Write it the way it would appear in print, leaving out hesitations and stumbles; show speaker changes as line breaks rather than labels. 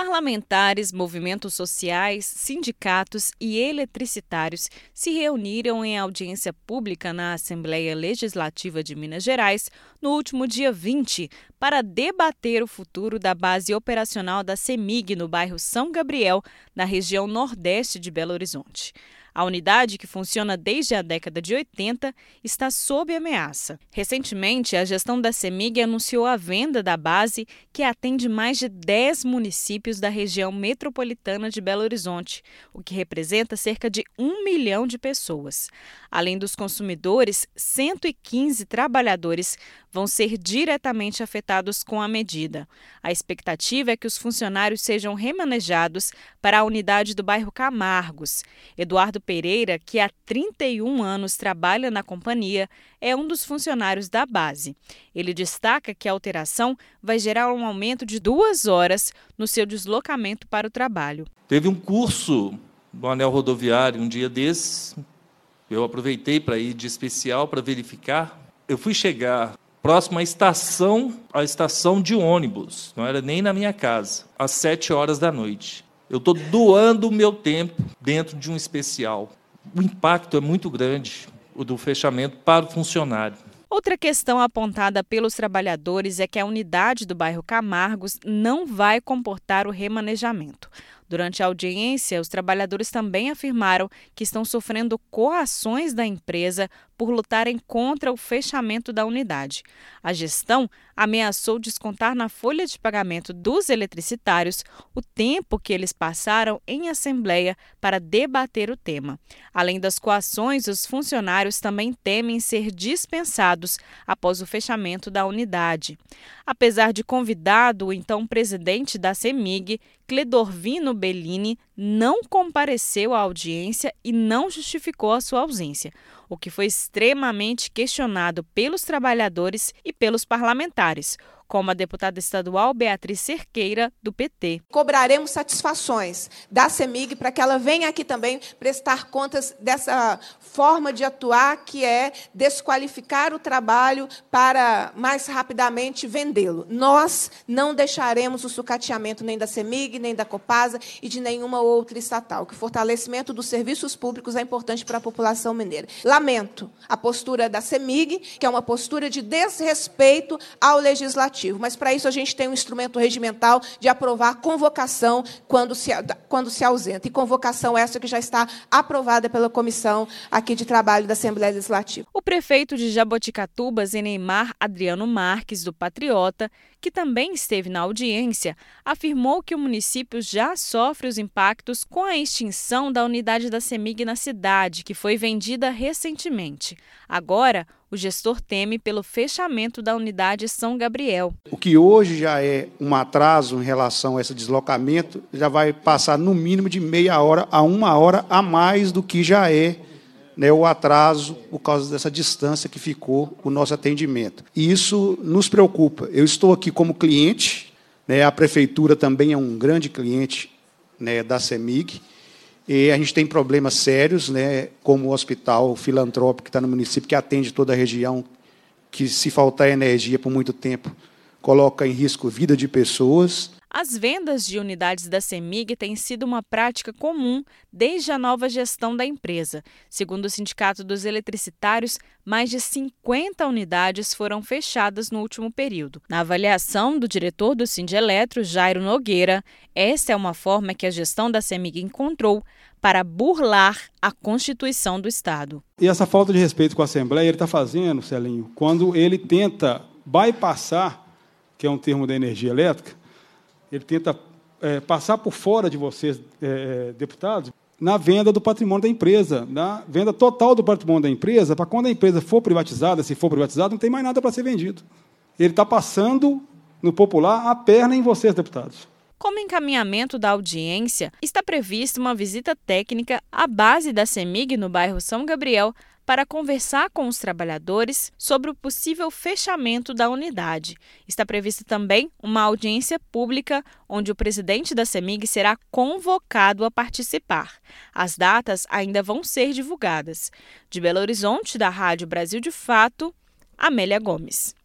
Parlamentares, movimentos sociais, sindicatos e eletricitários se reuniram em audiência pública na Assembleia Legislativa de Minas Gerais no último dia 20 para debater o futuro da base operacional da CEMIG no bairro São Gabriel, na região nordeste de Belo Horizonte. A unidade, que funciona desde a década de 80, está sob ameaça. Recentemente, a gestão da CEMIG anunciou a venda da base, que atende mais de 10 municípios da região metropolitana de Belo Horizonte, o que representa cerca de 1 milhão de pessoas. Além dos consumidores, 115 trabalhadores vão ser diretamente afetados com a medida. A expectativa é que os funcionários sejam remanejados para a unidade do bairro Camargos. Eduardo Pereira, que há 31 anos trabalha na companhia, é um dos funcionários da base. Ele destaca que a alteração vai gerar um aumento de 2 horas no seu deslocamento para o trabalho.
Teve um curso no anel rodoviário um dia desses, eu aproveitei para ir de especial para verificar. Eu fui chegar próximo à estação de ônibus, não era nem na minha casa, às 7 horas da noite. Eu estou doando o meu tempo dentro de um especial. O impacto é muito grande, o do fechamento para o funcionário.
Outra questão apontada pelos trabalhadores é que a unidade do bairro Camargos não vai comportar o remanejamento. Durante a audiência, os trabalhadores também afirmaram que estão sofrendo coações da empresa por lutarem contra o fechamento da unidade. A gestão ameaçou descontar na folha de pagamento dos eletricitários o tempo que eles passaram em assembleia para debater o tema. Além das coações, os funcionários também temem ser dispensados após o fechamento da unidade. Apesar de convidado, o então presidente da CEMIG, Cledorvino Bellini, não compareceu à audiência e não justificou a sua ausência, o que foi extremamente questionado pelos trabalhadores e pelos parlamentares, como a deputada estadual Beatriz Cerqueira, do PT.
Cobraremos satisfações da CEMIG para que ela venha aqui também prestar contas dessa forma de atuar, que é desqualificar o trabalho para mais rapidamente vendê-lo. Nós não deixaremos o sucateamento nem da CEMIG, nem da Copasa e de nenhuma outra estatal, que o fortalecimento dos serviços públicos é importante para a população mineira. Lamento a postura da CEMIG, que é uma postura de desrespeito ao legislativo. Mas, para isso, a gente tem um instrumento regimental de aprovar convocação quando se ausenta. E convocação essa que já está aprovada pela Comissão aqui de Trabalho da Assembleia Legislativa.
O prefeito de Jaboticatuba, Zeneimar Adriano Marques, do Patriota, que também esteve na audiência, afirmou que o município já sofre os impactos com a extinção da unidade da CEMIG na cidade, que foi vendida recentemente. Agora, o gestor teme pelo fechamento da unidade São Gabriel.
O que hoje já é um atraso em relação a esse deslocamento, já vai passar no mínimo de meia hora a 1 hora a mais do que já é, né, o atraso por causa dessa distância que ficou o nosso atendimento. E isso nos preocupa. Eu estou aqui como cliente, né, a prefeitura também é um grande cliente, né, da CEMIG, e a gente tem problemas sérios, né, como o hospital filantrópico que está no município, que atende toda a região, que, se faltar energia por muito tempo, coloca em risco a vida de pessoas.
As vendas de unidades da CEMIG têm sido uma prática comum desde a nova gestão da empresa. Segundo o Sindicato dos Eletricitários, mais de 50 unidades foram fechadas no último período. Na avaliação do diretor do Sindeletro, Jairo Nogueira, essa é uma forma que a gestão da CEMIG encontrou para burlar a Constituição do Estado.
E essa falta de respeito com a Assembleia ele está fazendo, Celinho, quando ele tenta bypassar, que é um termo da energia elétrica, ele tenta passar por fora de vocês, deputados, na venda do patrimônio da empresa, na venda total do patrimônio da empresa, para quando a empresa for privatizada, se for privatizada, não tem mais nada para ser vendido. Ele está passando, no popular, a perna em vocês, deputados.
Como encaminhamento da audiência, está prevista uma visita técnica à base da CEMIG no bairro São Gabriel para conversar com os trabalhadores sobre o possível fechamento da unidade. Está prevista também uma audiência pública onde o presidente da CEMIG será convocado a participar. As datas ainda vão ser divulgadas. De Belo Horizonte, da Rádio Brasil de Fato, Amélia Gomes.